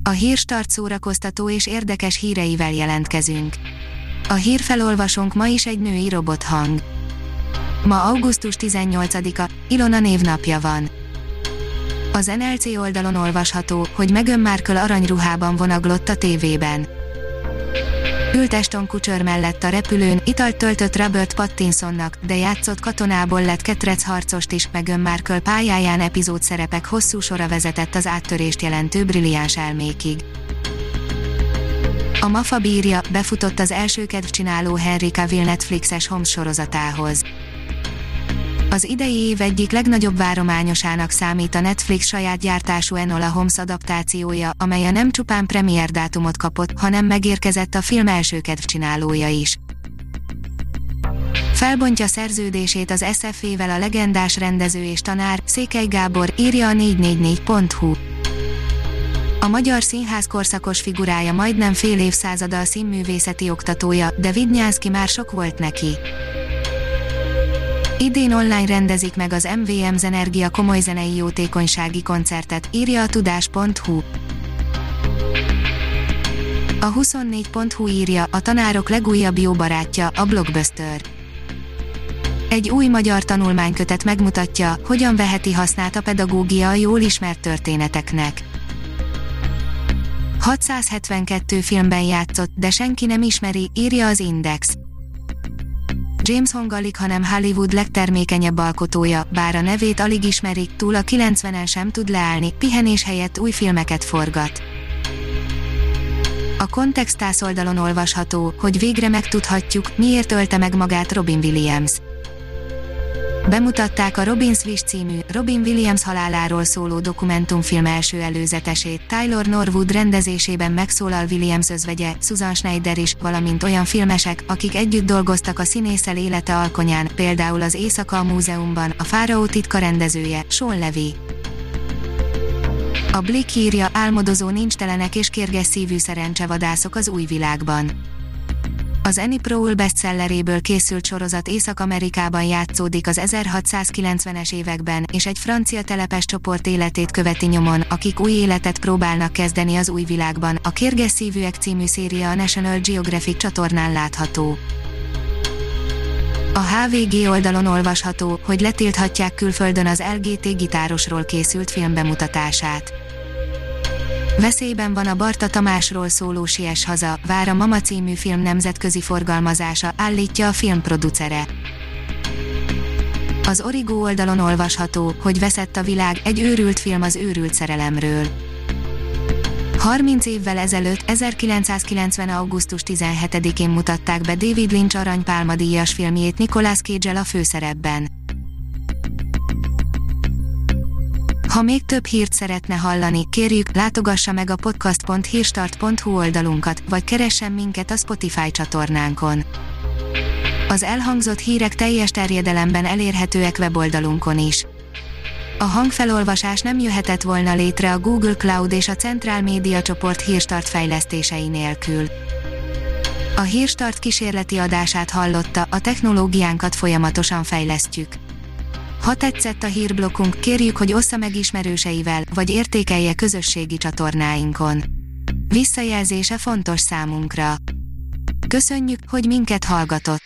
A Hírstart szórakoztató és érdekes híreivel jelentkezünk. A hírfelolvasónk ma is egy női robothang. Ma augusztus 18-a, Ilona névnapja van. Az NLC oldalon olvasható, hogy Meghan Markle aranyruhában vonaglott a tévében. Ült Ashton Kutcher mellett a repülőn, italt töltött Robert Pattinsonnak, de játszott katonából lett ketrec harcost is. Meghan Markle pályáján epizódszerepek hosszú sora vezetett az áttörést jelentő brilliáns elmékig. A MAFA bírja, befutott az első kedvcsináló Henry Cavill Netflixes Holmes sorozatához. Az idei év egyik legnagyobb várományosának számít a Netflix saját gyártású Enola Holmes adaptációja, amelye nem csupán premier dátumot kapott, hanem megérkezett a film első kedvcsinálója is. Felbontja szerződését az SF-vel a legendás rendező és tanár, Székely Gábor, írja a 444.hu. A magyar színház korszakos figurája majdnem fél évszázada a színművészeti oktatója, de Vidnyánszky már sok volt neki. Idén online rendezik meg az MVM Zenergia komoly zenei jótékonysági koncertet, írja a tudás.hu. A 24.hu írja, a tanárok legújabb jó barátja, a Blockbuster. Egy új magyar tanulmánykötet megmutatja, hogyan veheti hasznát a pedagógia a jól ismert történeteknek. 672 filmben játszott, de senki nem ismeri, írja az Index. James Hong alig, hanem Hollywood legtermékenyebb alkotója, bár a nevét alig ismerik, túl a 90-en sem tud leállni, pihenés helyett új filmeket forgat. A Kontextász oldalon olvasható, hogy végre megtudhatjuk, miért ölte meg magát Robin Williams. Bemutatták a Robin Swish című, Robin Williams haláláról szóló dokumentumfilm első előzetesét, Taylor Norwood rendezésében megszólal Williams özvegye, Susan Schneider is, valamint olyan filmesek, akik együtt dolgoztak a színészel élete alkonyán, például az Éjszaka a múzeumban, a Fáraó titka rendezője, Sean Levy. A Blick írja, álmodozó nincstelenek és kérges szívű szerencsevadászok az új világban. Az Annie Proulx bestselleréből készült sorozat Észak-Amerikában játszódik az 1690-es években, és egy francia telepes csoport életét követi nyomon, akik új életet próbálnak kezdeni az új világban. A Kérges szívűek című széria a National Geographic csatornán látható. A HVG oldalon olvasható, hogy letilthatják külföldön az LGT gitárosról készült film bemutatását. Veszélyben van a Barta Tamásról szóló Siess haza, vár a Mama című film nemzetközi forgalmazása, állítja a film producere. Az Origo oldalon olvasható, hogy veszett a világ, egy őrült film az őrült szerelemről. 30 évvel ezelőtt, 1990. augusztus 17-én mutatták be David Lynch aranypálma-díjas filmjét Nicolas Cage-el a főszerepben. Ha még több hírt szeretne hallani, kérjük, látogassa meg a podcast.hírstart.hu oldalunkat, vagy keressen minket a Spotify csatornánkon. Az elhangzott hírek teljes terjedelemben elérhetőek weboldalunkon is. A hangfelolvasás nem jöhetett volna létre a Google Cloud és a Centrál Média csoport Hírstart fejlesztései nélkül. A Hírstart kísérleti adását hallotta, a technológiánkat folyamatosan fejlesztjük. Ha tetszett a hírblokkunk, kérjük, hogy ossza meg ismerőseivel, vagy értékelje közösségi csatornáinkon. Visszajelzése fontos számunkra. Köszönjük, hogy minket hallgatott!